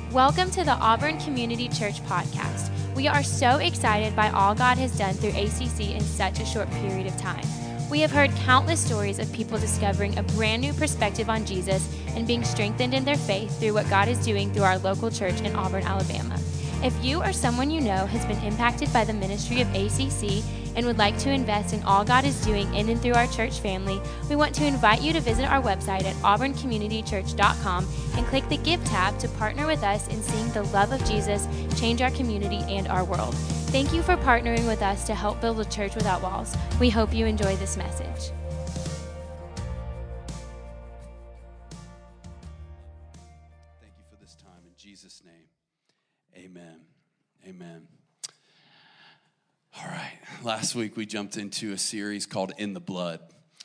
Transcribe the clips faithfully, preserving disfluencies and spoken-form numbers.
Welcome to the Auburn Community Church podcast. We are so excited by all God has done through A C C in such a short period of time. We have heard countless stories of people discovering a brand new perspective on Jesus and being strengthened in their faith through what God is doing through our local church in Auburn, Alabama. If you or someone you know has been impacted by the ministry of A C C and would like to invest in all God is doing in and through our church family, we want to invite you to visit our website at auburn community church dot com and click the Give tab to partner with us in seeing the love of Jesus change our community and our world. Thank you for partnering with us to help build a church without walls. We hope you enjoy this message. Thank you for this time in Jesus' name. Amen. Amen. All right. Last week we jumped into a series called In the Blood.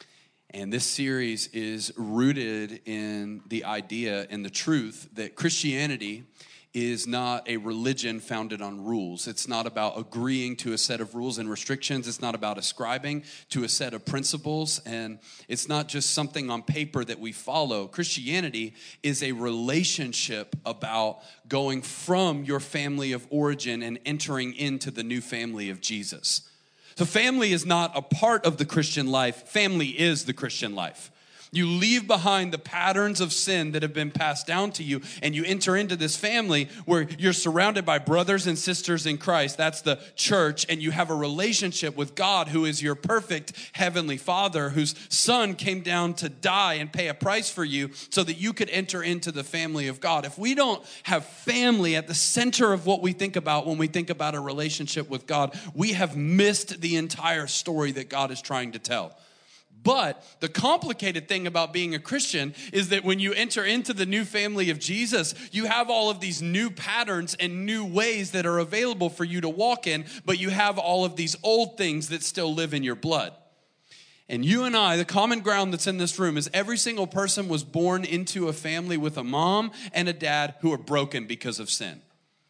And this series is rooted in the idea and the truth that Christianity is not a religion founded on rules. It's not about agreeing to a set of rules and restrictions. It's not about ascribing to a set of principles. And it's not just something on paper that we follow. Christianity is a relationship about going from your family of origin and entering into the new family of Jesus. So family is not a part of the Christian life. Family is the Christian life. You leave behind the patterns of sin that have been passed down to you, and you enter into this family where you're surrounded by brothers and sisters in Christ. That's the church, and you have a relationship with God, who is your perfect heavenly Father, whose Son came down to die and pay a price for you so that you could enter into the family of God. If we don't have family at the center of what we think about when we think about a relationship with God, we have missed the entire story that God is trying to tell. But the complicated thing about being a Christian is that when you enter into the new family of Jesus, you have all of these new patterns and new ways that are available for you to walk in, but you have all of these old things that still live in your blood. And you and I, the common ground that's in this room is every single person was born into a family with a mom and a dad who are broken because of sin.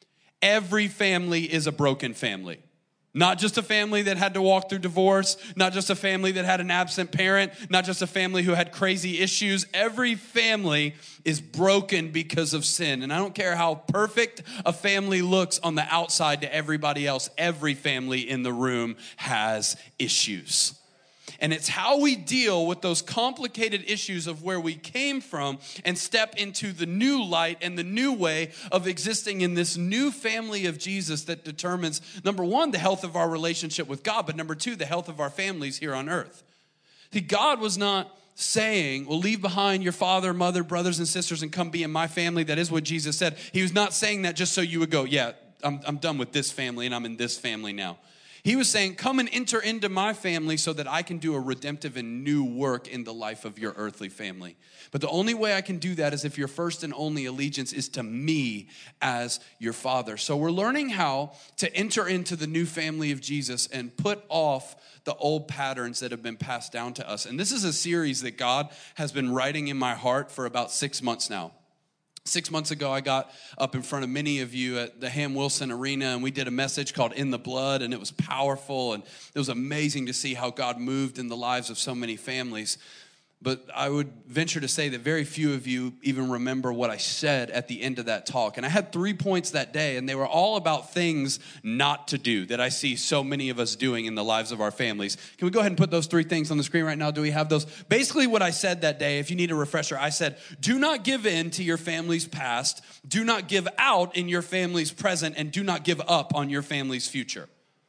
Every family is a broken family. Not just a family that had to walk through divorce, not just a family that had an absent parent, not just a family who had crazy issues. Every family is broken because of sin. And I don't care how perfect a family looks on the outside to everybody else, every family in the room has issues. And it's how we deal with those complicated issues of where we came from and step into the new light and the new way of existing in this new family of Jesus that determines, number one, the health of our relationship with God, but number two, the health of our families here on earth. See, God was not saying, well, leave behind your father, mother, brothers, and sisters and come be in my family. That is what Jesus said. He was not saying that just so you would go, yeah, I'm, I'm done with this family and I'm in this family now. He was saying, come and enter into my family so that I can do a redemptive and new work in the life of your earthly family. But the only way I can do that is if your first and only allegiance is to me as your father. So we're learning how to enter into the new family of Jesus and put off the old patterns that have been passed down to us. And this is a series that God has been writing in my heart for about six months now. Six months ago, I got up in front of many of you at the Ham Wilson Arena, and we did a message called In the Blood, and it was powerful, and it was amazing to see how God moved in the lives of so many families. But I would venture to say that very few of you even remember what I said at the end of that talk. And I had three points that day, and they were all about things not to do that I see so many of us doing in the lives of our families. Can we go ahead and put those three things on the screen right now? Do we have those? Basically what I said that day, if you need a refresher, I said, do not give in to your family's past, do not give out in your family's present, and do not give up on your family's future.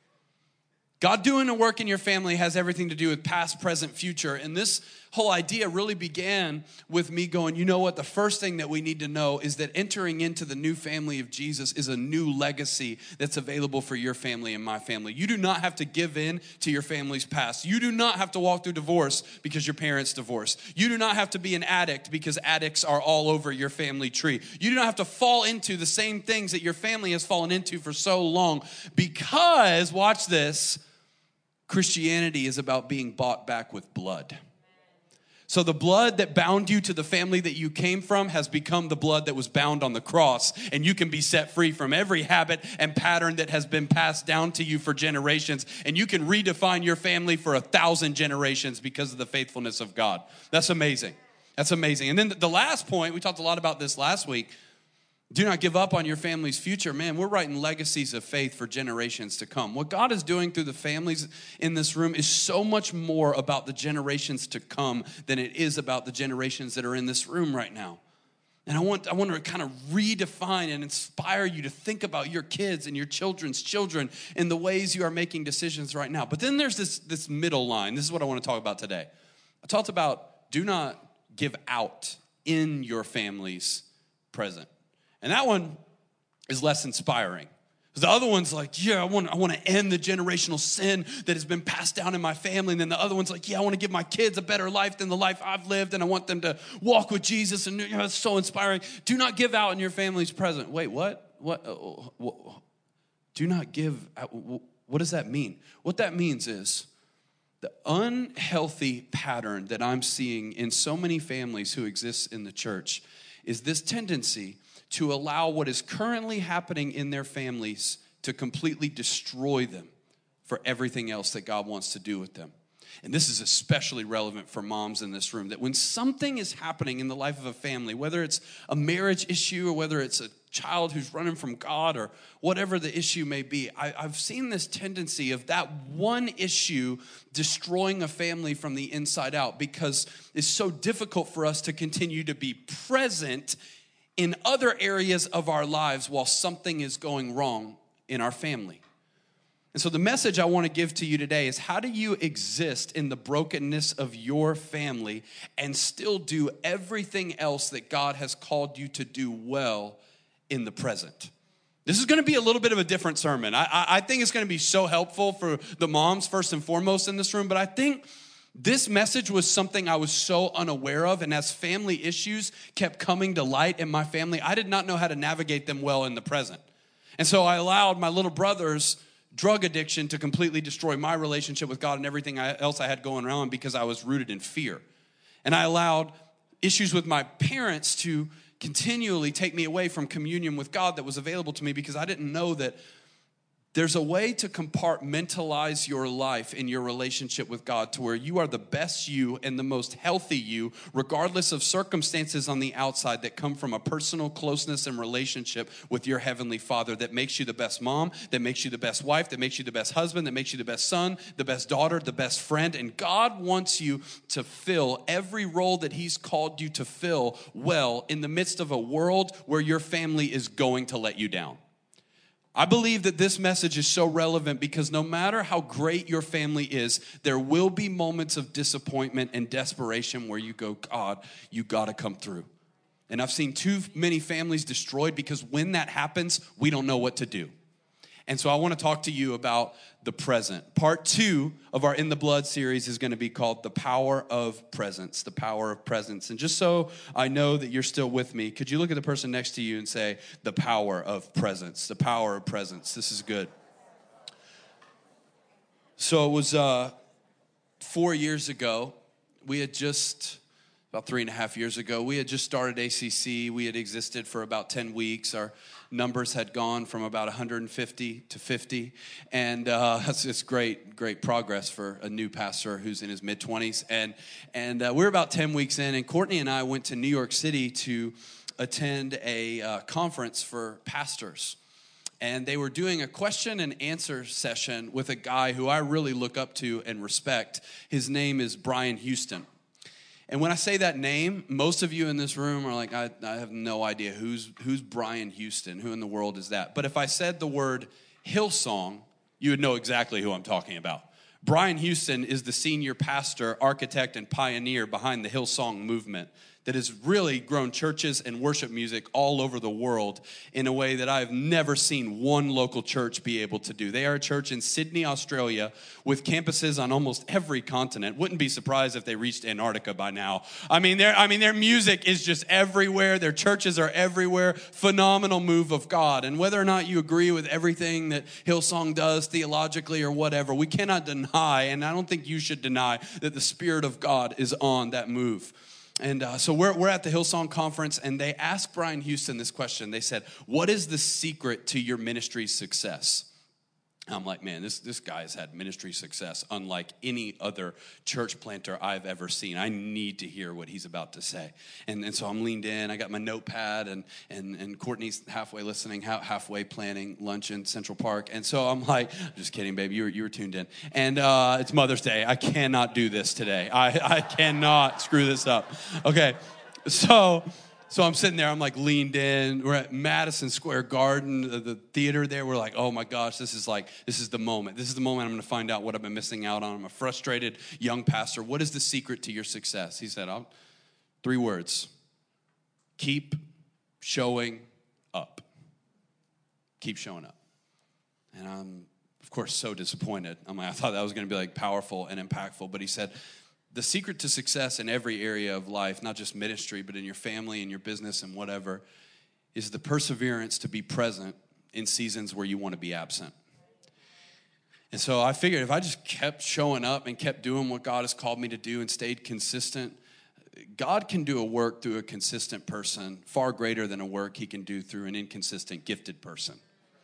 God doing a work in your family has everything to do with past, present, future. And this whole idea really began with me going, you know what? The first thing that we need to know is that entering into the new family of Jesus is a new legacy that's available for your family and my family. You do not have to give in to your family's past. You do not have to walk through divorce because your parents divorced. You do not have to be an addict because addicts are all over your family tree. You do not have to fall into the same things that your family has fallen into for so long because, watch this, Christianity is about being bought back with blood. So the blood that bound you to the family that you came from has become the blood that was bound on the cross, and you can be set free from every habit and pattern that has been passed down to you for generations, and you can redefine your family for a thousand generations because of the faithfulness of God. That's amazing. That's amazing. And then the last point, we talked a lot about this last week, Do not give up on your family's future. Man, we're writing legacies of faith for generations to come. What God is doing through the families in this room is so much more about the generations to come than it is about the generations that are in this room right now. And I want, I want to kind of redefine and inspire you to think about your kids and your children's children in the ways you are making decisions right now. But then there's this, this middle line. This is what I want to talk about today. I talked about do not give out in your family's present. And that one is less inspiring. The other one's like, yeah, I want, I want to end the generational sin that has been passed down in my family. And then the other one's like, yeah, I want to give my kids a better life than the life I've lived. And I want them to walk with Jesus. And you know, it's so inspiring. Do not give out in your family's present. Wait, what? What? Uh, what? Do not give out. What does that mean? What that means is the unhealthy pattern that I'm seeing in so many families who exist in the church is this tendency to allow what is currently happening in their families to completely destroy them for everything else that God wants to do with them. And this is especially relevant for moms in this room, that when something is happening in the life of a family, whether it's a marriage issue or whether it's a child who's running from God or whatever the issue may be, I, I've seen this tendency of that one issue destroying a family from the inside out because it's so difficult for us to continue to be present in other areas of our lives while something is going wrong in our family. And so the message I want to give to you today is, how do you exist in the brokenness of your family and still do everything else that God has called you to do well in the present? This is going to be a little bit of a different sermon. I, I, I think it's going to be so helpful for the moms first and foremost in this room, but I think this message was something I was so unaware of, and as family issues kept coming to light in my family, I did not know how to navigate them well in the present. And so I allowed my little brother's drug addiction to completely destroy my relationship with God and everything else I had going on because I was rooted in fear. And I allowed issues with my parents to continually take me away from communion with God that was available to me because I didn't know that there's a way to compartmentalize your life in your relationship with God to where you are the best you and the most healthy you, regardless of circumstances on the outside that come from a personal closeness and relationship with your Heavenly Father that makes you the best mom, that makes you the best wife, that makes you the best husband, that makes you the best son, the best daughter, the best friend. And God wants you to fill every role that He's called you to fill well in the midst of a world where your family is going to let you down. I believe that this message is so relevant because no matter how great your family is, there will be moments of disappointment and desperation where you go, God, you got to come through. And I've seen too many families destroyed because when that happens, we don't know what to do. And so I want to talk to you about the present. Part two of our In the Blood series is going to be called The Power of Presence, the power of presence. And just so I know that you're still with me, could you look at the person next to you and say, the power of presence, the power of presence. This is good. So it was uh, four years ago. We had just, about three and a half years ago, we had just started A C C. We had existed for about ten weeks. Our numbers had gone from about one hundred fifty to fifty, and uh, that's it's great, great progress for a new pastor who's in his mid-twenties. And and uh, we were about ten weeks in, and Courtney and I went to New York City to attend a uh, conference for pastors. And they were doing a question and answer session with a guy who I really look up to and respect. His name is Brian Houston. And when I say that name, most of you in this room are like, I, I have no idea who's who's Brian Houston. Who in the world is that? But if I said the word Hillsong, you would know exactly who I'm talking about. Brian Houston is the senior pastor, architect, and pioneer behind the Hillsong movement that has really grown churches and worship music all over the world in a way that I've never seen one local church be able to do. They are a church in Sydney, Australia, with campuses on almost every continent. Wouldn't be surprised if they reached Antarctica by now. I mean, their I mean, their music is just everywhere. Their churches are everywhere. Phenomenal move of God. And whether or not you agree with everything that Hillsong does theologically or whatever, we cannot deny, and I don't think you should deny, that the Spirit of God is on that move. And uh, so we're we're at the Hillsong conference, and they asked Brian Houston this question. They said, what is the secret to your ministry's success? I'm like, man, this, this guy has had ministry success unlike any other church planter I've ever seen. I need to hear what he's about to say. And, and so I'm leaned in. I got my notepad, and and, and Courtney's halfway listening, halfway planning lunch in Central Park. And so I'm like, just kidding, baby. You were, you were tuned in. And uh, it's Mother's Day. I cannot do this today. I, I cannot screw this up. Okay, so... So I'm sitting there, I'm like leaned in. We're at Madison Square Garden, the, the theater there. We're like, oh my gosh, this is like, this is the moment. This is the moment I'm gonna find out what I've been missing out on. I'm a frustrated young pastor. What is the secret to your success? He said, oh, three words. Keep showing up. Keep showing up. And I'm, of course, so disappointed. I'm like, I thought that was gonna be like powerful and impactful, but he said, the secret to success in every area of life, not just ministry, but in your family and your business and whatever, is the perseverance to be present in seasons where you want to be absent. And so I figured if I just kept showing up and kept doing what God has called me to do and stayed consistent, God can do a work through a consistent person far greater than a work he can do through an inconsistent, gifted person.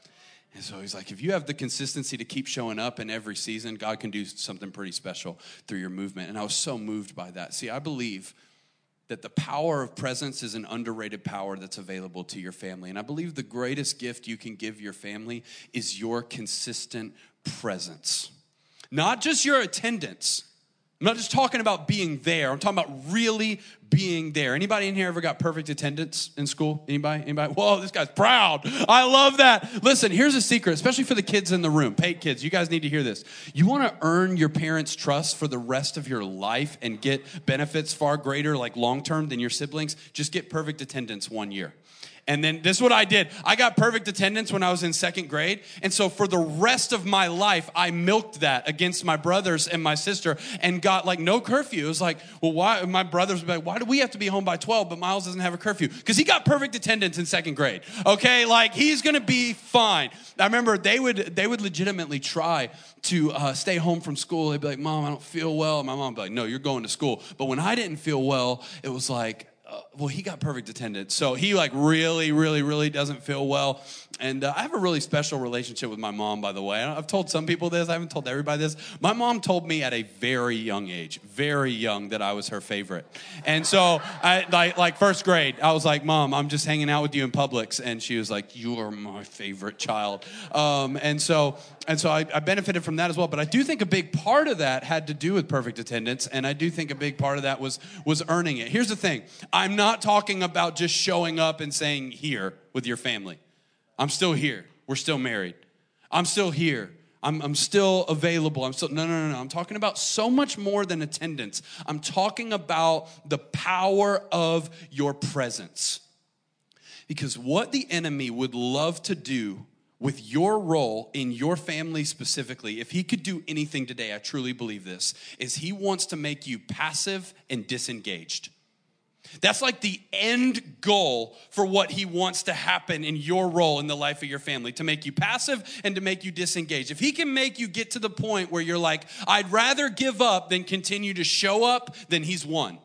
And so he's like, if you have the consistency to keep showing up in every season, God can do something pretty special through your movement. And I was so moved by that. See, I believe that the power of presence is an underrated power that's available to your family. And I believe the greatest gift you can give your family is your consistent presence. Not just your attendance. I'm not just talking about being there. I'm talking about really being there. Anybody in here ever got perfect attendance in school? Anybody? Anybody? Whoa, this guy's proud. I love that. Listen, here's a secret, especially for the kids in the room. Paid kids, you guys need to hear this. You want to earn your parents' trust for the rest of your life and get benefits far greater, like long-term, than your siblings? Just get perfect attendance one year. And then this is what I did. I got perfect attendance when I was in second grade. And so for the rest of my life, I milked that against my brothers and my sister and got like no curfew. It was like, well, why? My brothers would be like, why do we have to be home by twelve, but Miles doesn't have a curfew? Because he got perfect attendance in second grade. Okay, like he's going to be fine. I remember they would they would legitimately try to uh, stay home from school. They'd be like, Mom, I don't feel well. And my mom would be like, no, you're going to school. But when I didn't feel well, it was like, Uh, well, he got perfect attendance. So he like really, really, really doesn't feel well. And uh, I have a really special relationship with my mom, by the way. I've told some people this. I haven't told everybody this. My mom told me at a very young age, very young, that I was her favorite. And so I like, like first grade, I was like, Mom, I'm just hanging out with you in Publix. And she was like, you are my favorite child. Um, and so and so I, I benefited from that as well. But I do think a big part of that had to do with perfect attendance. And I do think a big part of that was, was earning it. Here's the thing. I'm not talking about just showing up and saying here with your family. I'm still here. We're still married. I'm still here. I'm, I'm still available. I'm still, no, no, no, no. I'm talking about so much more than attendance. I'm talking about the power of your presence. Because what the enemy would love to do with your role in your family specifically, if he could do anything today, I truly believe this, is he wants to make you passive and disengaged. That's like the end goal for what he wants to happen in your role in the life of your family, to make you passive and to make you disengaged. If he can make you get to the point where you're like, I'd rather give up than continue to show up, then he's won.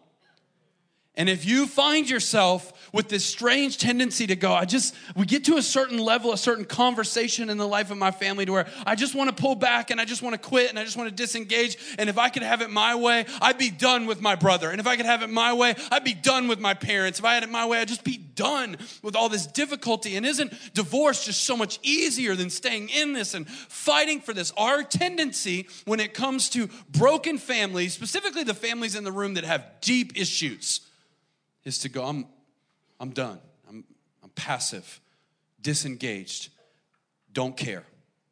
And if you find yourself with this strange tendency to go, I just, we get to a certain level, a certain conversation in the life of my family to where I just want to pull back and I just want to quit and I just want to disengage. And if I could have it my way, I'd be done with my brother. And if I could have it my way, I'd be done with my parents. If I had it my way, I'd just be done with all this difficulty. And isn't divorce just so much easier than staying in this and fighting for this? Our tendency when it comes to broken families, specifically the families in the room that have deep issues, is to go, I'm I'm done. I'm I'm passive, disengaged, don't care.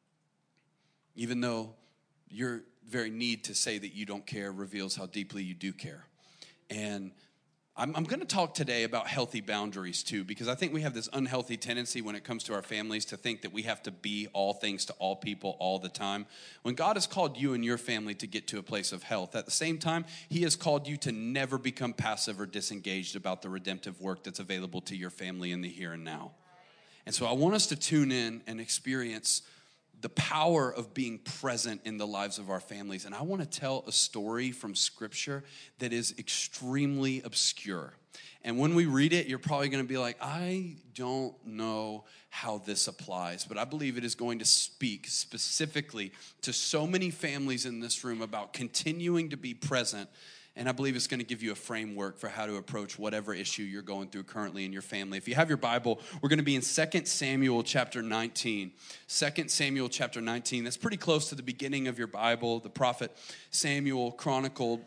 Even though your very need to say that you don't care reveals how deeply you do care. And I'm, I'm going to talk today about healthy boundaries too, because I think we have this unhealthy tendency when it comes to our families to think that we have to be all things to all people all the time. When God has called you and your family to get to a place of health, at the same time, he has called you to never become passive or disengaged about the redemptive work that's available to your family in the here and now. And so I want us to tune in and experience the power of being present in the lives of our families. And I want to tell a story from Scripture that is extremely obscure. And when we read it, you're probably going to be like, I don't know how this applies, but I believe it is going to speak specifically to so many families in this room about continuing to be present. And I believe it's going to give you a framework for how to approach whatever issue you're going through currently in your family. If you have your Bible, we're going to be in Second Samuel chapter nineteen. Second Samuel chapter nineteen. That's pretty close to the beginning of your Bible. The prophet Samuel chronicled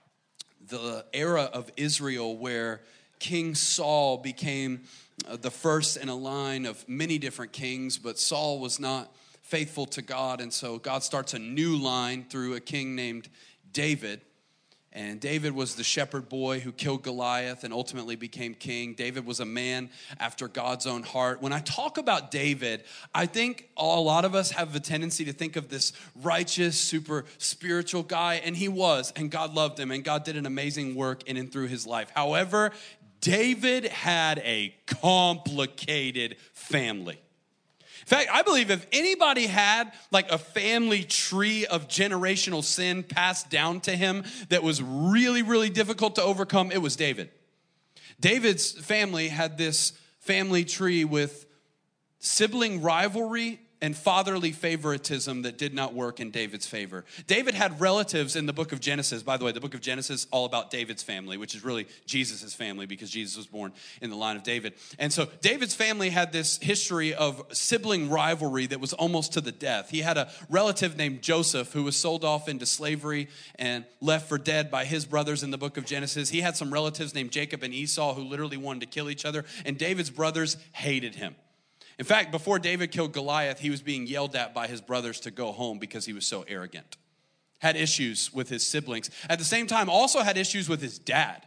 the era of Israel where King Saul became the first in a line of many different kings, but Saul was not faithful to God, and so God starts a new line through a king named David. And David was the shepherd boy who killed Goliath and ultimately became king. David was a man after God's own heart. When I talk about David, I think a lot of us have a tendency to think of this righteous, super spiritual guy, and he was, and God loved him, and God did an amazing work in and through his life. However, David had a complicated family. In fact, I believe if anybody had like a family tree of generational sin passed down to him that was really, really difficult to overcome, it was David. David's family had this family tree with sibling rivalry and fatherly favoritism that did not work in David's favor. David had relatives in the book of Genesis. By the way, the book of Genesis is all about David's family, which is really Jesus' family because Jesus was born in the line of David. And so David's family had this history of sibling rivalry that was almost to the death. He had a relative named Joseph who was sold off into slavery and left for dead by his brothers in the book of Genesis. He had some relatives named Jacob and Esau who literally wanted to kill each other, and David's brothers hated him. In fact, before David killed Goliath, he was being yelled at by his brothers to go home because he was so arrogant. Had issues with his siblings. At the same time, also had issues with his dad.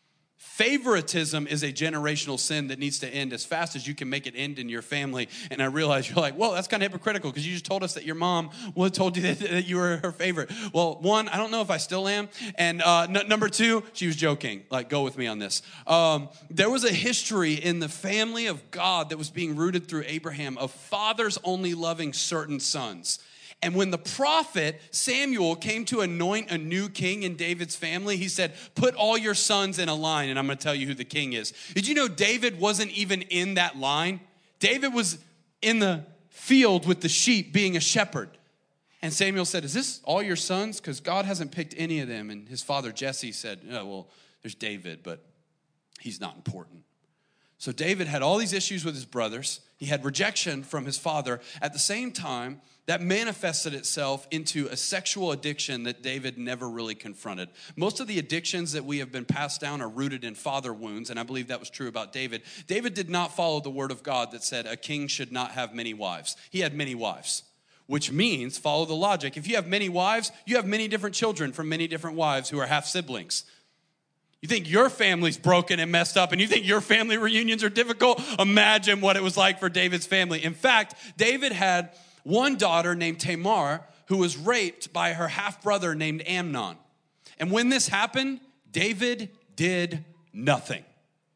Favoritism is a generational sin that needs to end as fast as you can make it end in your family. And I realize you're like, well, that's kind of hypocritical because you just told us that your mom told you that, that you were her favorite. Well, one, I don't know if I still am. And uh, n- number two, she was joking. Like, go with me on this. Um, there was a history in the family of God that was being rooted through Abraham of fathers only loving certain sons. And when the prophet Samuel came to anoint a new king in David's family, he said, put all your sons in a line, and I'm going to tell you who the king is. Did you know David wasn't even in that line? David was in the field with the sheep being a shepherd. And Samuel said, is this all your sons? Because God hasn't picked any of them. And his father Jesse said, oh, well, there's David, but he's not important. So David had all these issues with his brothers. He had rejection from his father. At the same time, that manifested itself into a sexual addiction that David never really confronted. Most of the addictions that we have been passed down are rooted in father wounds, and I believe that was true about David. David did not follow the word of God that said a king should not have many wives. He had many wives, which means, follow the logic. If you have many wives, you have many different children from many different wives who are half siblings. You think your family's broken and messed up and you think your family reunions are difficult? Imagine what it was like for David's family. In fact, David had one daughter named Tamar who was raped by her half-brother named Amnon. And when this happened, David did nothing.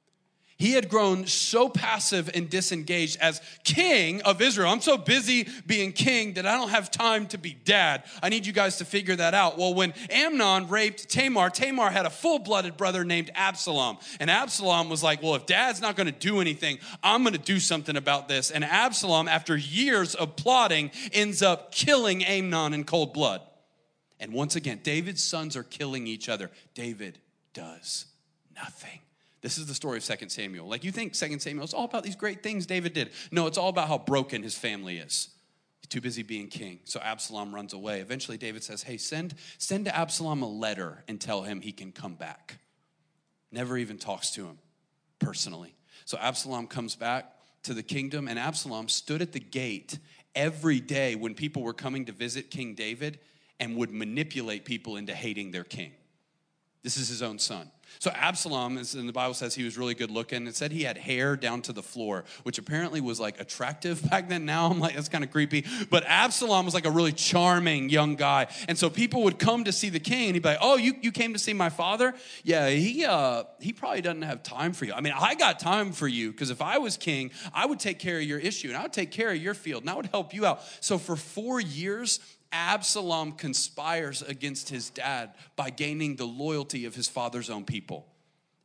He had grown so passive and disengaged as king of Israel. I'm so busy being king that I don't have time to be dad. I need you guys to figure that out. Well, when Amnon raped Tamar, Tamar had a full-blooded brother named Absalom. And Absalom was like, well, if dad's not going to do anything, I'm going to do something about this. And Absalom, after years of plotting, ends up killing Amnon in cold blood. And once again, David's sons are killing each other. David does nothing. This is the story of Second Samuel. Like, you think Second Samuel is all about these great things David did. No, it's all about how broken his family is. He's too busy being king. So Absalom runs away. Eventually, David says, hey, send, send to Absalom a letter and tell him he can come back. Never even talks to him personally. So Absalom comes back to the kingdom, and Absalom stood at the gate every day when people were coming to visit King David and would manipulate people into hating their king. This is his own son. So Absalom, as in the Bible says, he was really good looking. It said he had hair down to the floor, which apparently was like attractive back then. Now I'm like, that's kind of creepy. But Absalom was like a really charming young guy. And so people would come to see the king and he'd be like, oh, you, you came to see my father? Yeah, he uh, he probably doesn't have time for you. I mean, I got time for you because if I was king, I would take care of your issue and I would take care of your field and I would help you out. So for four years, Absalom conspires against his dad by gaining the loyalty of his father's own people.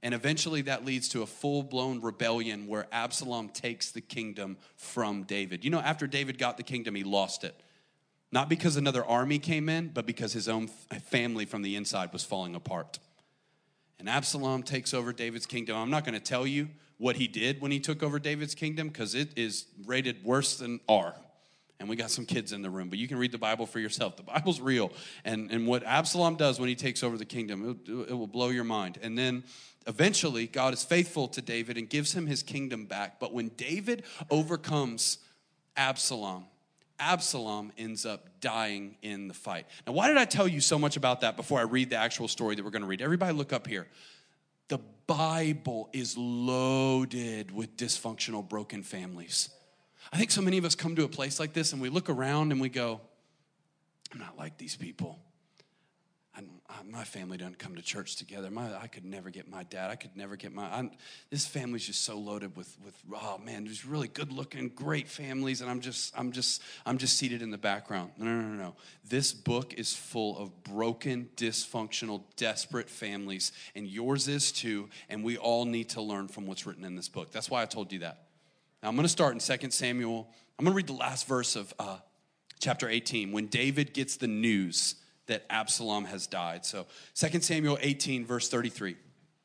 And eventually that leads to a full-blown rebellion where Absalom takes the kingdom from David. You know, after David got the kingdom, he lost it. Not because another army came in, but because his own family from the inside was falling apart. And Absalom takes over David's kingdom. I'm not going to tell you what he did when he took over David's kingdom because it is rated worse than R. And we got some kids in the room, but you can read the Bible for yourself. The Bible's real. And, and what Absalom does when he takes over the kingdom, it, it will blow your mind. And then eventually, God is faithful to David and gives him his kingdom back. But when David overcomes Absalom, Absalom ends up dying in the fight. Now, why did I tell you so much about that before I read the actual story that we're going to read? Everybody look up here. The Bible is loaded with dysfunctional, broken families. I think so many of us come to a place like this and we look around and we go, I'm not like these people. I, I, my family doesn't come to church together. My, I could never get my dad. I could never get my, I'm, this family's just so loaded with, with, oh man, there's really good looking, great families. And I'm just, I'm just, I'm just seated in the background. No, no, no, no. This book is full of broken, dysfunctional, desperate families. And yours is too. And we all need to learn from what's written in this book. That's why I told you that. Now I'm going to start in Second Samuel. I'm going to read the last verse of uh, chapter eighteen when David gets the news that Absalom has died. So Second Samuel eighteen, verse thirty-three.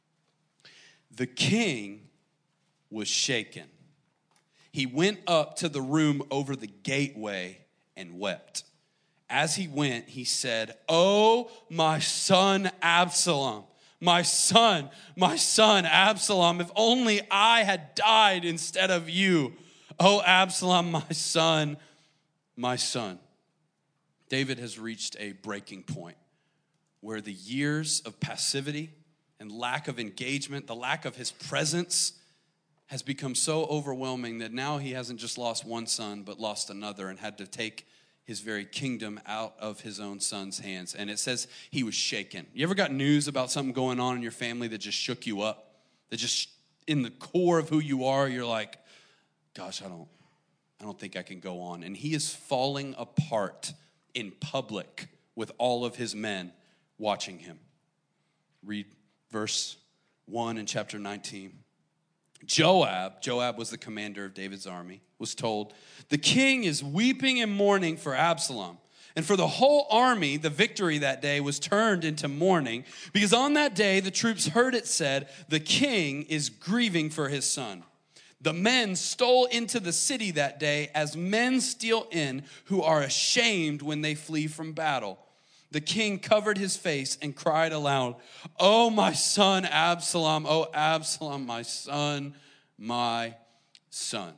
The king was shaken. He went up to the room over the gateway and wept. As he went, he said, "Oh, my son Absalom, my son, my son Absalom, if only I had died instead of you. Oh, Absalom, my son, my son." David has reached a breaking point where the years of passivity and lack of engagement, the lack of his presence has become so overwhelming that now he hasn't just lost one son, but lost another and had to take his very kingdom out of his own son's hands. And it says he was shaken. You ever got news about something going on in your family that just shook you up? That just in the core of who you are, you're like, gosh, I don't, I don't think I can go on. And he is falling apart in public with all of his men watching him. Read verse one in chapter nineteen. Joab, Joab was the commander of David's army, was told, "The king is weeping and mourning for Absalom." And for the whole army, the victory that day was turned into mourning, because on that day the troops heard it said, "The king is grieving for his son." The men stole into the city that day as men steal in who are ashamed when they flee from battle. The king covered his face and cried aloud, "Oh, my son Absalom, oh, Absalom, my son, my son."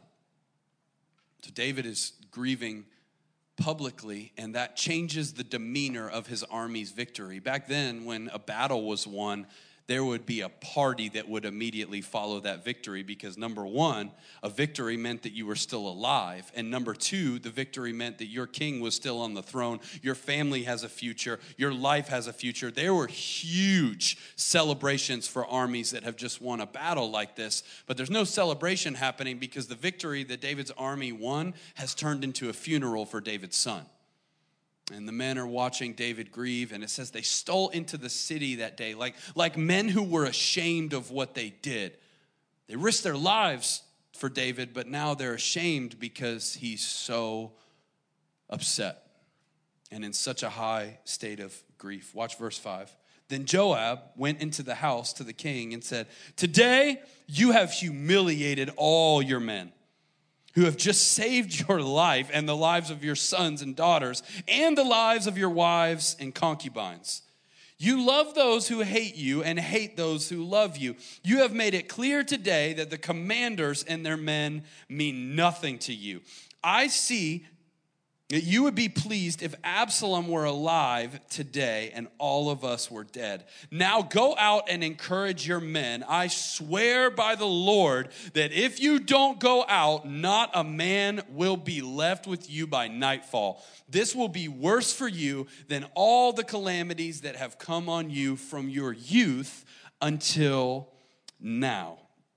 So David is grieving publicly, and that changes the demeanor of his army's victory. Back then, when a battle was won, there would be a party that would immediately follow that victory because, number one, a victory meant that you were still alive. And number two, the victory meant that your king was still on the throne. Your family has a future. Your life has a future. There were huge celebrations for armies that have just won a battle like this. But there's no celebration happening because the victory that David's army won has turned into a funeral for David's son. And the men are watching David grieve, and it says they stole into the city that day, like, like men who were ashamed of what they did. They risked their lives for David, but now they're ashamed because he's so upset and in such a high state of grief. Watch verse five. Then Joab went into the house to the king and said, "Today you have humiliated all your men, who have just saved your life and the lives of your sons and daughters and the lives of your wives and concubines. You love those who hate you and hate those who love you. You have made it clear today that the commanders and their men mean nothing to you. I see that you would be pleased if Absalom were alive today and all of us were dead. Now go out and encourage your men. I swear by the Lord that if you don't go out, not a man will be left with you by nightfall. This will be worse for you than all the calamities that have come on you from your youth until now."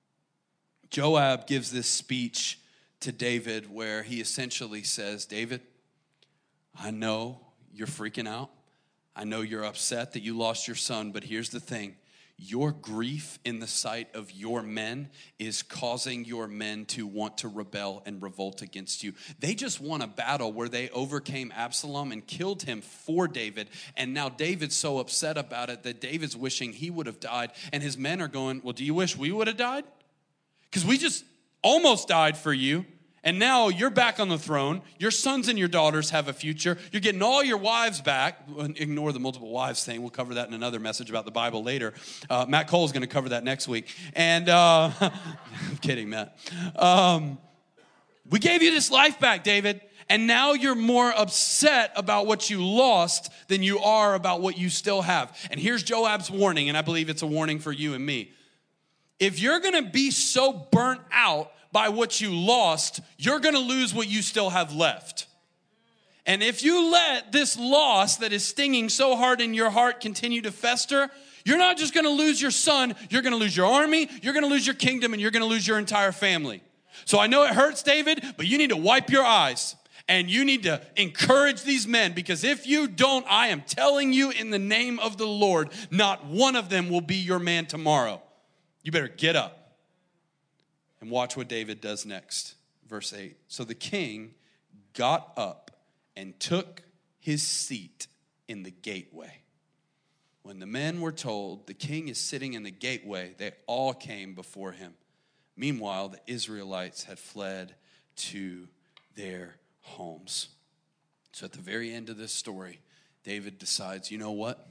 Joab gives this speech to David where he essentially says, "David, I know you're freaking out. I know you're upset that you lost your son, but here's the thing. your grief in the sight of your men is causing your men to want to rebel and revolt against you. They just won a battle where they overcame Absalom and killed him for David. And now David's so upset about it that David's wishing he would have died. And his men are going, well, do you wish we would have died? Because we just almost died for you. And now you're back on the throne. Your sons and your daughters have a future. You're getting all your wives back. Ignore the multiple wives thing. We'll cover that in another message about the Bible later. Uh, Matt Cole's going to cover that next week. And uh, I'm kidding, Matt. Um, we gave you this life back, David. And now you're more upset about what you lost than you are about what you still have. And here's Joab's warning, and I believe it's a warning for you and me. If you're going to be so burnt out by what you lost, you're going to lose what you still have left. And if you let this loss that is stinging so hard in your heart continue to fester, you're not just going to lose your son, you're going to lose your army, you're going to lose your kingdom, and you're going to lose your entire family. So I know it hurts, David, but you need to wipe your eyes. And you need to encourage these men, because if you don't, I am telling you in the name of the Lord, not one of them will be your man tomorrow. You better get up. And watch what David does next. Verse eight. So the king got up and took his seat in the gateway. When the men were told the king is sitting in the gateway, they all came before him. Meanwhile, the Israelites had fled to their homes. So at the very end of this story, David decides, you know what?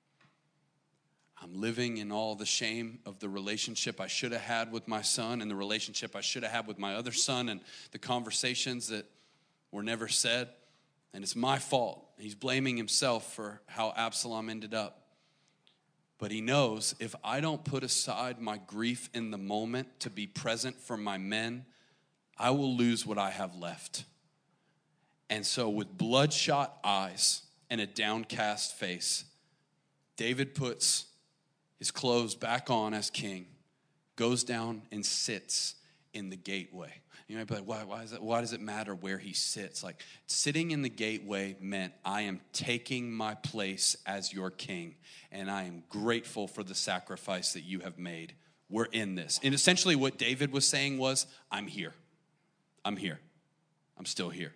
I'm living in all the shame of the relationship I should have had with my son and the relationship I should have had with my other son and the conversations that were never said. And it's my fault. He's blaming himself for how Absalom ended up. But he knows if I don't put aside my grief in the moment to be present for my men, I will lose what I have left. And so with bloodshot eyes and a downcast face, David puts his clothes back on as king, goes down and sits in the gateway. You might be like, why, why, is that, why does it matter where he sits? Like, sitting in the gateway meant I am taking my place as your king, and I am grateful for the sacrifice that you have made. We're in this. And essentially what David was saying was, I'm here. I'm here. I'm still here.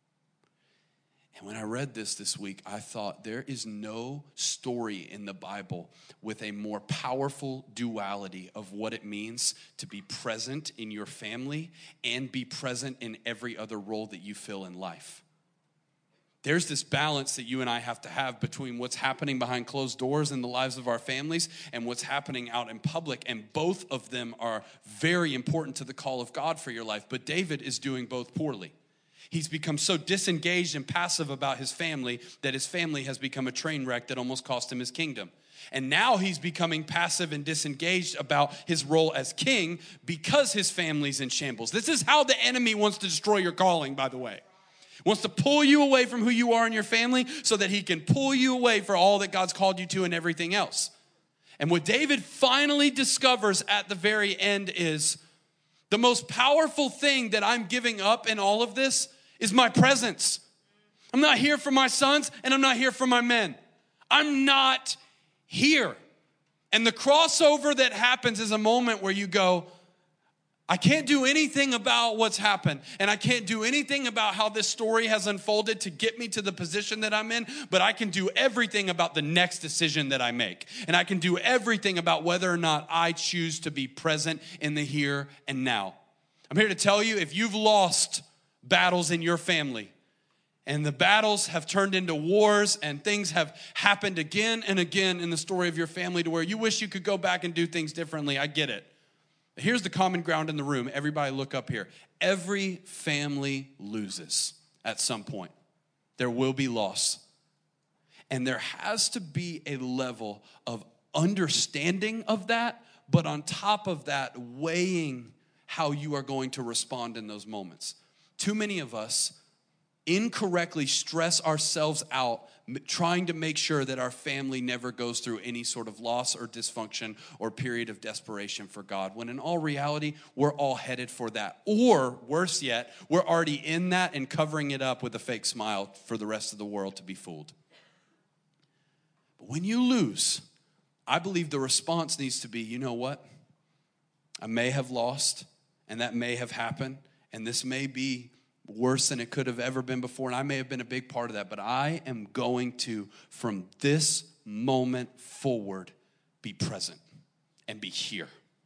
And when I read this this week, I thought there is no story in the Bible with a more powerful duality of what it means to be present in your family and be present in every other role that you fill in life. There's this balance that you and I have to have between what's happening behind closed doors in the lives of our families and what's happening out in public. And both of them are very important to the call of God for your life. But David is doing both poorly. He's become so disengaged and passive about his family that his family has become a train wreck that almost cost him his kingdom. And now he's becoming passive and disengaged about his role as king because his family's in shambles. This is how the enemy wants to destroy your calling, by the way. Wants to pull you away from who you are in your family so that he can pull you away for all that God's called you to and everything else. And what David finally discovers at the very end is the most powerful thing that I'm giving up in all of this is my presence. I'm not here for my sons and I'm not here for my men. I'm not here. And the crossover that happens is a moment where you go, I can't do anything about what's happened, and I can't do anything about how this story has unfolded to get me to the position that I'm in, but I can do everything about the next decision that I make. And I can do everything about whether or not I choose to be present in the here and now. I'm here to tell you, if you've lost battles in your family, and the battles have turned into wars, and things have happened again and again in the story of your family to where you wish you could go back and do things differently, I get it. Here's the common ground in the room. Everybody look up here. Every family loses at some point. There will be loss. And there has to be a level of understanding of that, but on top of that, weighing how you are going to respond in those moments. Too many of us incorrectly stress ourselves out trying to make sure that our family never goes through any sort of loss or dysfunction or period of desperation for God, when in all reality, we're all headed for that. Or worse yet, we're already in that and covering it up with a fake smile for the rest of the world to be fooled. But when you lose, I believe the response needs to be, you know what? I may have lost, and that may have happened, and this may be worse than it could have ever been before, and I may have been a big part of that, but I am going to, from this moment forward, be present and be here.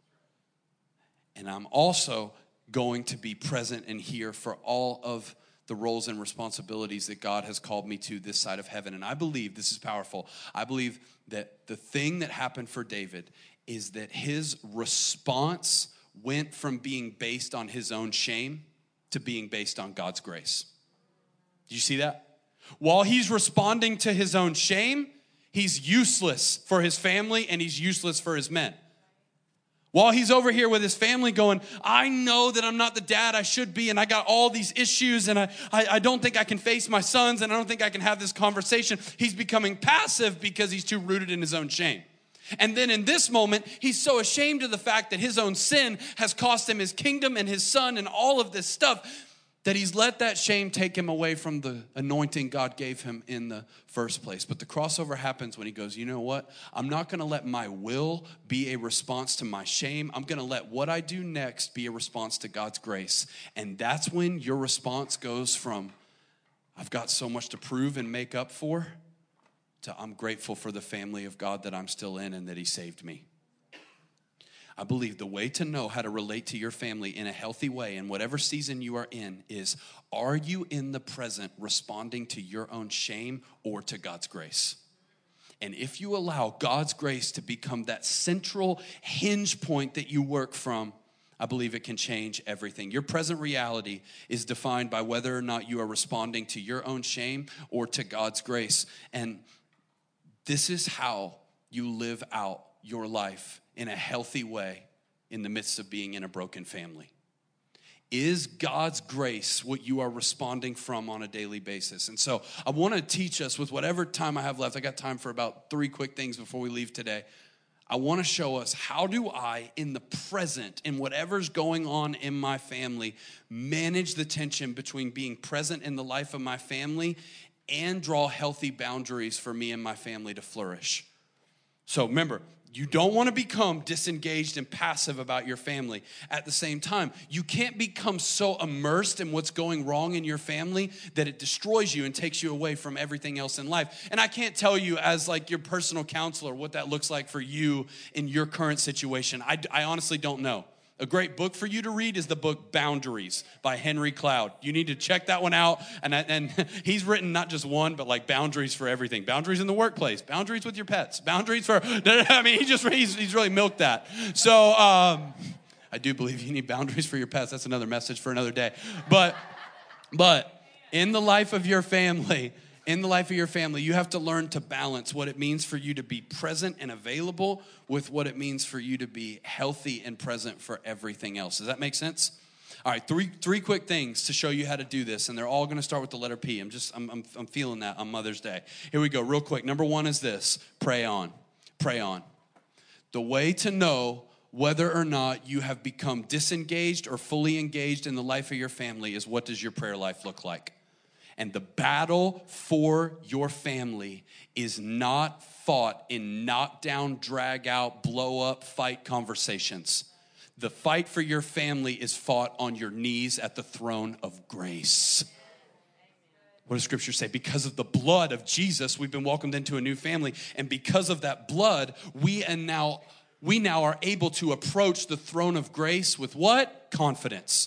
And I'm also going to be present and here for all of the roles and responsibilities that God has called me to this side of heaven. And I believe, this is powerful, I believe that the thing that happened for David is that his response went from being based on his own shame to being based on God's grace. Do you see that? While he's responding to his own shame, he's useless for his family and he's useless for his men. While he's over here with his family going, I know that I'm not the dad I should be, and I got all these issues, and I, I, I don't think I can face my sons, and I don't think I can have this conversation. He's becoming passive because he's too rooted in his own shame. And then in this moment, he's so ashamed of the fact that his own sin has cost him his kingdom and his son and all of this stuff, that he's let that shame take him away from the anointing God gave him in the first place. But the crossover happens when he goes, you know what? I'm not going to let my will be a response to my shame. I'm going to let what I do next be a response to God's grace. And that's when your response goes from, I've got so much to prove and make up for, to I'm grateful for the family of God that I'm still in and that he saved me. I believe the way to know how to relate to your family in a healthy way in whatever season you are in is, are you in the present responding to your own shame or to God's grace? And if you allow God's grace to become that central hinge point that you work from, I believe it can change everything. Your present reality is defined by whether or not you are responding to your own shame or to God's grace. And this is how you live out your life in a healthy way in the midst of being in a broken family. Is God's grace what you are responding from on a daily basis? And so I want to teach us with whatever time I have left. I got time for about three quick things before we leave today. I want to show us, how do I, in the present, in whatever's going on in my family, manage the tension between being present in the life of my family and draw healthy boundaries for me and my family to flourish. So remember, you don't want to become disengaged and passive about your family. At the same time, you can't become so immersed in what's going wrong in your family that it destroys you and takes you away from everything else in life. And I can't tell you as like your personal counselor what that looks like for you in your current situation. I, I honestly don't know. A great book for you to read is the book Boundaries by Henry Cloud. You need to check that one out. And, and he's written not just one, but like boundaries for everything. Boundaries in the workplace. Boundaries with your pets. Boundaries for, I mean, he just, he's, he's really milked that. So um, I do believe you need boundaries for your pets. That's another message for another day. But, but in the life of your family, in the life of your family, you have to learn to balance what it means for you to be present and available with what it means for you to be healthy and present for everything else. Does that make sense? All right, three three quick things to show you how to do this, and they're all going to start with the letter P. I'm just I'm, I'm I'm feeling that on Mother's Day. Here we go, real quick. Number one is this: pray on, pray on. The way to know whether or not you have become disengaged or fully engaged in the life of your family is, what does your prayer life look like? And the battle for your family is not fought in knockdown, drag out, blow up, fight conversations. The fight for your family is fought on your knees at the throne of grace. What does Scripture say? Because of the blood of Jesus, we've been welcomed into a new family. And because of that blood, we and now we now are able to approach the throne of grace with what? Confidence.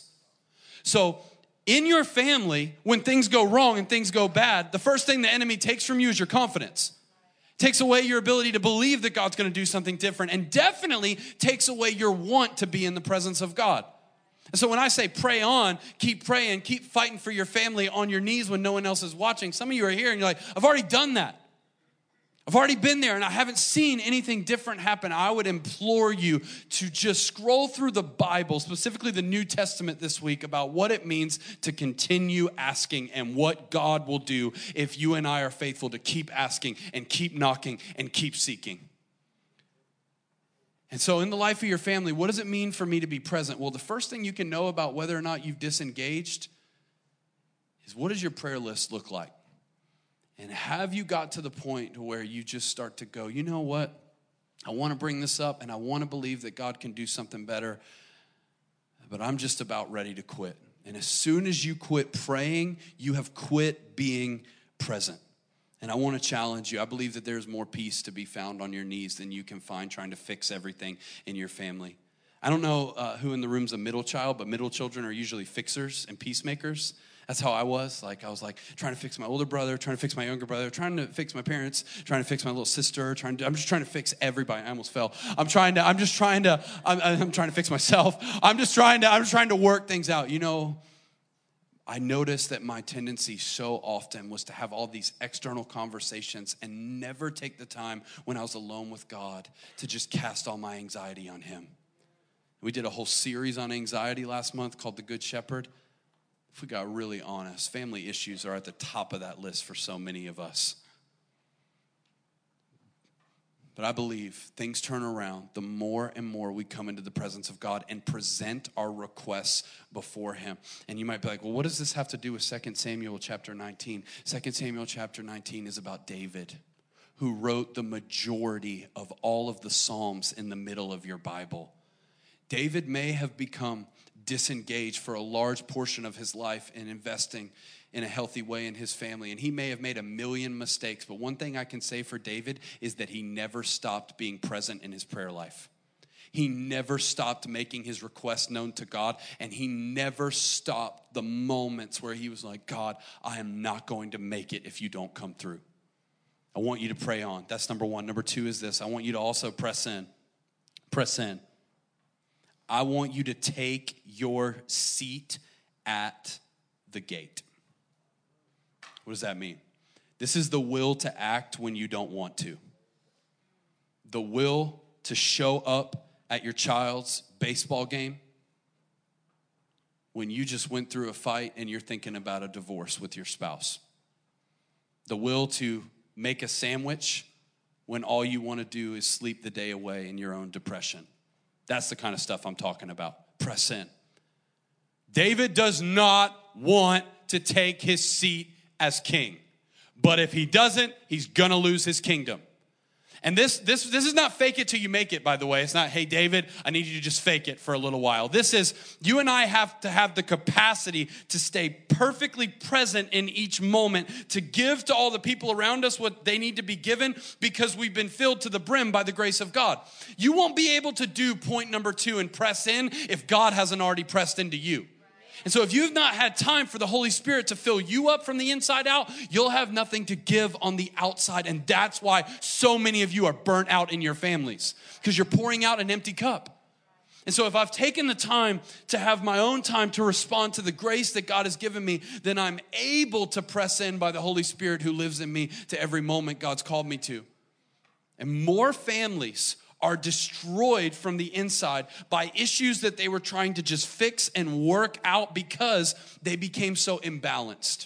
So in your family, when things go wrong and things go bad, the first thing the enemy takes from you is your confidence. Takes away your ability to believe that God's going to do something different, and definitely takes away your want to be in the presence of God. And so when I say pray on, keep praying, keep fighting for your family on your knees when no one else is watching. Some of you are here and you're like, I've already done that. I've already been there and I haven't seen anything different happen. I would implore you to just scroll through the Bible, specifically the New Testament this week, about what it means to continue asking and what God will do if you and I are faithful to keep asking and keep knocking and keep seeking. And so in the life of your family, what does it mean for me to be present? Well, the first thing you can know about whether or not you've disengaged is, what does your prayer list look like? And have you got to the point where you just start to go, you know what? I want to bring this up, and I want to believe that God can do something better, but I'm just about ready to quit. And as soon as you quit praying, you have quit being present. And I want to challenge you. I believe that there's more peace to be found on your knees than you can find trying to fix everything in your family. I don't know uh, who in the room's a middle child, but middle children are usually fixers and peacemakers. That's how I was. Like, I was like trying to fix my older brother, trying to fix my younger brother, trying to fix my parents, trying to fix my little sister, trying to, I'm just trying to fix everybody. I almost fell. I'm trying to, I'm just trying to, I'm, I'm trying to fix myself. I'm just trying to, I'm just trying to work things out. You know, I noticed that my tendency so often was to have all these external conversations and never take the time when I was alone with God to just cast all my anxiety on him. We did a whole series on anxiety last month called The Good Shepherd. If we got really honest, family issues are at the top of that list for so many of us. But I believe things turn around the more and more we come into the presence of God and present our requests before him. And you might be like, well, what does this have to do with Second Samuel chapter nineteen? Second Samuel chapter nineteen is about David, who wrote the majority of all of the Psalms in the middle of your Bible. David may have become disengaged for a large portion of his life in investing in a healthy way in his family. And he may have made a million mistakes, but one thing I can say for David is that he never stopped being present in his prayer life. He never stopped making his requests known to God, and he never stopped the moments where he was like, God, I am not going to make it if you don't come through. I want you to pray on. That's number one. Number two is this. I want you to also press in. Press in. I want you to take your seat at the gate. What does that mean? This is the will to act when you don't want to. The will to show up at your child's baseball game when you just went through a fight and you're thinking about a divorce with your spouse. The will to make a sandwich when all you want to do is sleep the day away in your own depression. That's the kind of stuff I'm talking about. Press in. David does not want to take his seat as king. But if he doesn't, he's going to lose his kingdom. And this, this, this is not fake it till you make it, by the way. It's not, hey, David, I need you to just fake it for a little while. This is, you and I have to have the capacity to stay perfectly present in each moment, to give to all the people around us what they need to be given because we've been filled to the brim by the grace of God. You won't be able to do point number two and press in if God hasn't already pressed into you. And so if you've not had time for the Holy Spirit to fill you up from the inside out, you'll have nothing to give on the outside. And that's why so many of you are burnt out in your families, because you're pouring out an empty cup. And so if I've taken the time to have my own time to respond to the grace that God has given me, then I'm able to press in by the Holy Spirit who lives in me to every moment God's called me to. And more families are destroyed from the inside by issues that they were trying to just fix and work out because they became so imbalanced.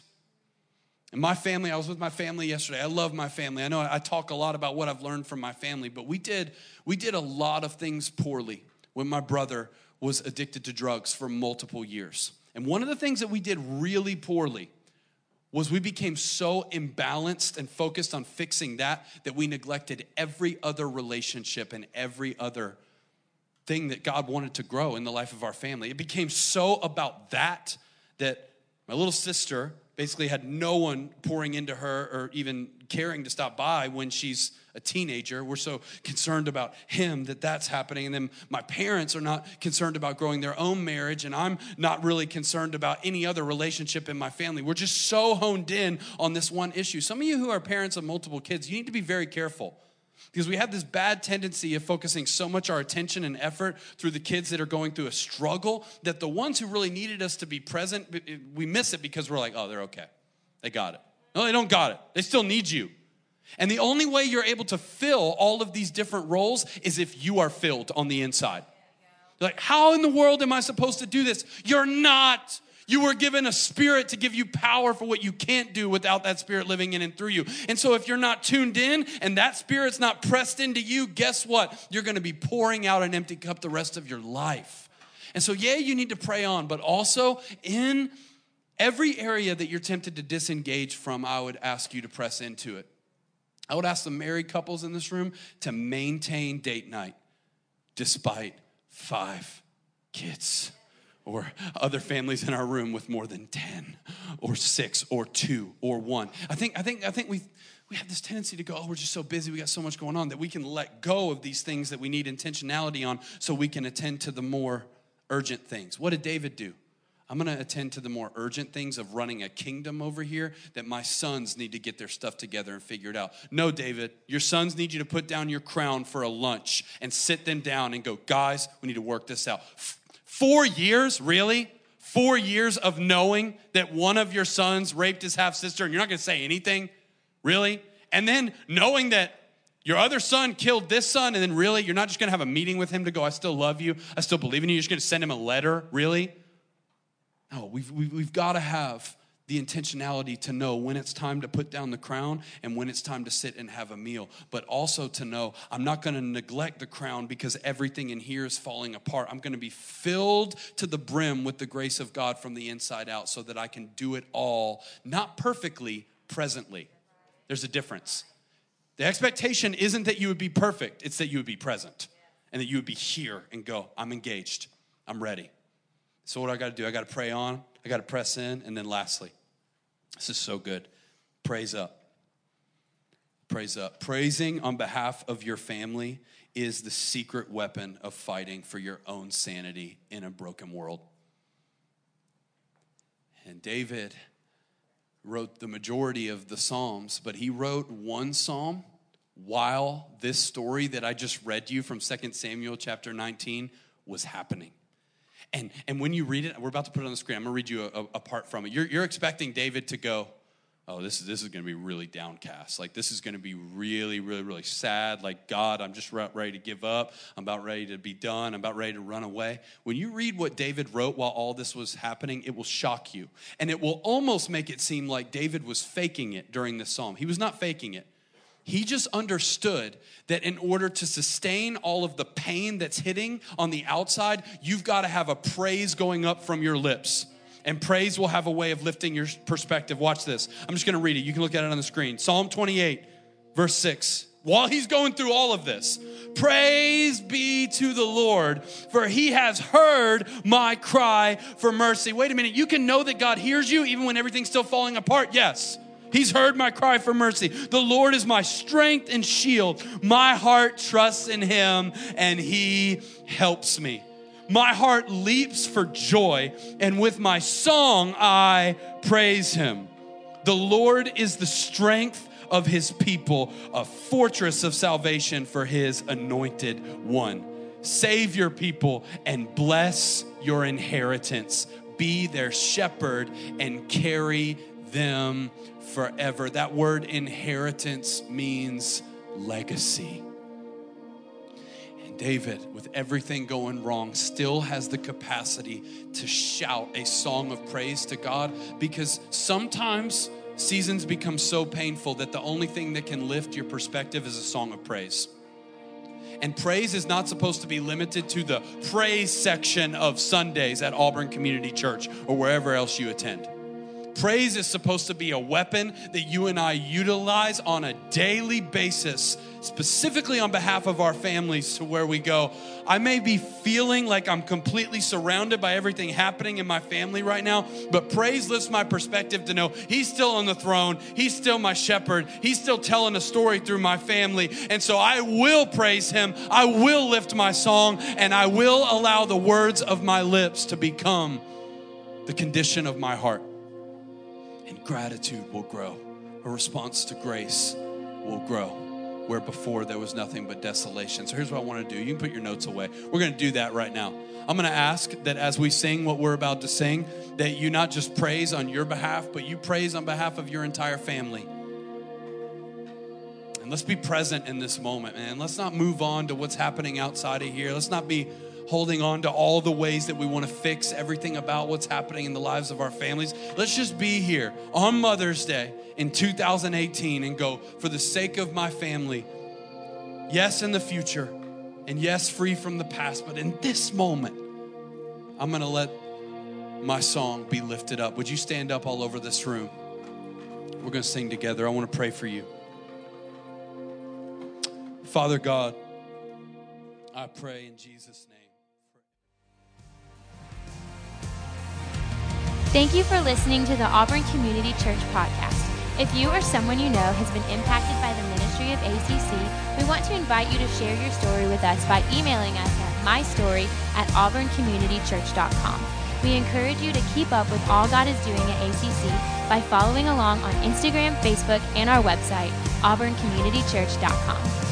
And my family, I was with my family yesterday. I love my family. I know I talk a lot about what I've learned from my family, but we did we did a lot of things poorly when my brother was addicted to drugs for multiple years. And one of the things that we did really poorly was we became so imbalanced and focused on fixing that that we neglected every other relationship and every other thing that God wanted to grow in the life of our family. It became so about that that my little sister basically had no one pouring into her or even caring to stop by when she's a teenager. We're so concerned about him that that's happening. And then my parents are not concerned about growing their own marriage, and I'm not really concerned about any other relationship in my family. We're just so honed in on this one issue. Some of you who are parents of multiple kids, you need to be very careful, because we have this bad tendency of focusing so much our attention and effort through the kids that are going through a struggle that the ones who really needed us to be present, we miss it because we're like, oh, they're okay. They got it. No, they don't got it. They still need you. And the only way you're able to fill all of these different roles is if you are filled on the inside. You're like, how in the world am I supposed to do this? You're not. You were given a spirit to give you power for what you can't do without that spirit living in and through you. And so if you're not tuned in and that spirit's not pressed into you, guess what? You're going to be pouring out an empty cup the rest of your life. And so, yeah, you need to pray on, but also in every area that you're tempted to disengage from, I would ask you to press into it. I would ask the married couples in this room to maintain date night despite five kids, or other families in our room with more than ten or six or two or one. I think I think I think we we have this tendency to go, oh, we're just so busy, we got so much going on, that we can let go of these things that we need intentionality on so we can attend to the more urgent things. What did David do? I'm going to attend to the more urgent things of running a kingdom over here that my sons need to get their stuff together and figure it out. No, David, your sons need you to put down your crown for a lunch and sit them down and go, guys, we need to work this out. F- four years, really? Four years of knowing that one of your sons raped his half-sister and you're not going to say anything? Really? And then knowing that your other son killed this son, and then really, you're not just going to have a meeting with him to go, I still love you, I still believe in you, you're just going to send him a letter? Really? No, we've, we've, we've got to have the intentionality to know when it's time to put down the crown and when it's time to sit and have a meal. But also to know I'm not going to neglect the crown because everything in here is falling apart. I'm going to be filled to the brim with the grace of God from the inside out so that I can do it all, not perfectly, presently. There's a difference. The expectation isn't that you would be perfect. It's that you would be present and that you would be here and go, I'm engaged. I'm ready. So what do I got to do? I got to pray on. I got to press in. And then lastly, this is so good. Praise up. Praise up. Praising on behalf of your family is the secret weapon of fighting for your own sanity in a broken world. And David wrote the majority of the Psalms, but he wrote one psalm while this story that I just read you from Second Samuel chapter nineteen was happening. And and when you read it, we're about to put it on the screen. I'm going to read you a, a, a part from it. You're, you're expecting David to go, oh, this is this is going to be really downcast. Like, this is going to be really, really, really sad. Like, God, I'm just ready to give up. I'm about ready to be done. I'm about ready to run away. When you read what David wrote while all this was happening, it will shock you. And it will almost make it seem like David was faking it during this psalm. He was not faking it. He just understood that in order to sustain all of the pain that's hitting on the outside, you've got to have a praise going up from your lips. And praise will have a way of lifting your perspective. Watch this. I'm just going to read it. You can look at it on the screen. Psalm twenty-eight, verse six. While he's going through all of this, praise be to the Lord, for he has heard my cry for mercy. Wait a minute. You can know that God hears you even when everything's still falling apart. Yes. He's heard my cry for mercy. The Lord is my strength and shield. My heart trusts in him, and he helps me. My heart leaps for joy, and with my song I praise him. The Lord is the strength of his people, a fortress of salvation for his anointed one. Save your people and bless your inheritance. Be their shepherd and carry them forever. That word inheritance means legacy. And David, with everything going wrong, still has the capacity to shout a song of praise to God, because sometimes seasons become so painful that the only thing that can lift your perspective is a song of praise. And praise is not supposed to be limited to the praise section of Sundays at Auburn Community Church or wherever else you attend. Praise is supposed to be a weapon that you and I utilize on a daily basis, specifically on behalf of our families, to where we go, I may be feeling like I'm completely surrounded by everything happening in my family right now, but praise lifts my perspective to know he's still on the throne. He's still my shepherd. He's still telling a story through my family. And so I will praise him. I will lift my song, and I will allow the words of my lips to become the condition of my heart. And gratitude will grow. A response to grace will grow, where before there was nothing but desolation. So here's what I want to do. You can put your notes away. We're going to do that right now. I'm going to ask that as we sing what we're about to sing, that you not just praise on your behalf, but you praise on behalf of your entire family. And let's be present in this moment, man. Let's not move on to what's happening outside of here. Let's not be holding on to all the ways that we want to fix everything about what's happening in the lives of our families. Let's just be here on Mother's Day in two thousand eighteen and go, for the sake of my family, yes, in the future, and yes, free from the past, but in this moment, I'm going to let my song be lifted up. Would you stand up all over this room? We're going to sing together. I want to pray for you. Father God, I pray in Jesus' name. Thank you for listening to the Auburn Community Church podcast. If you or someone you know has been impacted by the ministry of A C C, we want to invite you to share your story with us by emailing us at mystory at auburn community church dot com. We encourage you to keep up with all God is doing at A C C by following along on Instagram, Facebook, and our website, auburn community church dot com.